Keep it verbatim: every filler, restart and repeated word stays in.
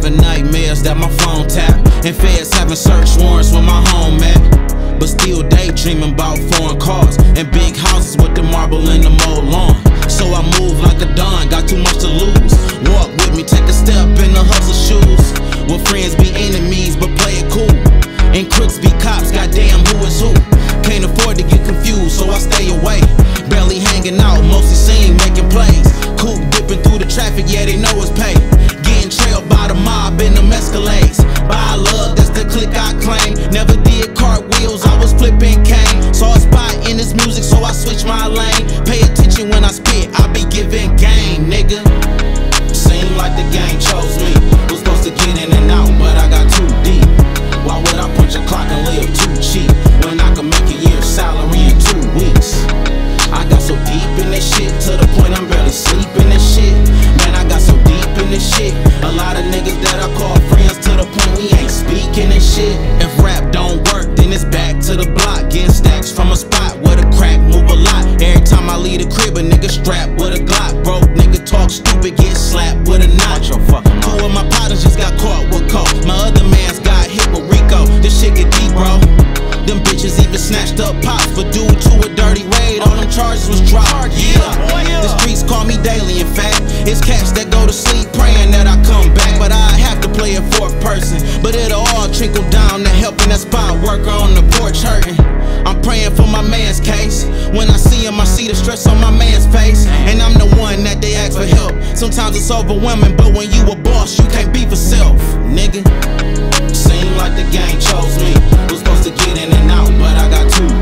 having nightmares that my phone tap, and feds having search warrants where my home at. But still daydreaming about foreign cars and big houses with the marble and the mowed lawn. So I move like a don, got too much to lose. Walk with me, take a step in the hustle shoes. Will friends be enemies, but play it cool? And crooks be cops, goddamn who is who? Can't afford to get confused, so I stay away. Barely hanging out, mostly seen making plays. Coupe dipping through the traffic, yeah they know it's paid. Getting trailed by the mob in them Escalades. By love, that's the clique I claim. Never did cartwheels, I was flipping cane. Saw a spot in this music, so I switched my lane. Pay attention when I spit, I be giving game, nigga. Seem like the game chose me. Was supposed to get in and out, but I got too deep. Why would I punch a clock and live too cheap when I can make a year's salary in two weeks? I got so deep in this shit to the point I'm barely sleeping this shit. Man, I got so deep in this shit. A lot of niggas that I call friends to the point we ain't speaking this shit. If rap don't work, then it's back to the block. Getting stacks from a spot where the crack move a lot. Every time I leave the crib, a nigga strapped with a Glock. Broke nigga talk stupid, get slapped with a knot. Two of my partners just got caught with coke. My other man's got hit with Rico. This shit get deep, bro. Them bitches even snatched up pops for due to a dirty raid. All them charges was dropped, yeah. The streets call me daily, in fact. It's cats that go to sleep praying that I come back. But I have to play it fourth person. But it'll all trickle down to helping that spot worker on the porch hurting. I'm praying for my man's case. When I see him, I see the stress on my man's face. And I'm the one that they ask for help. Sometimes it's overwhelming, but when you a boss, you can't be for self, nigga. Seem like the game chose me. Was supposed to get in and out, but I got too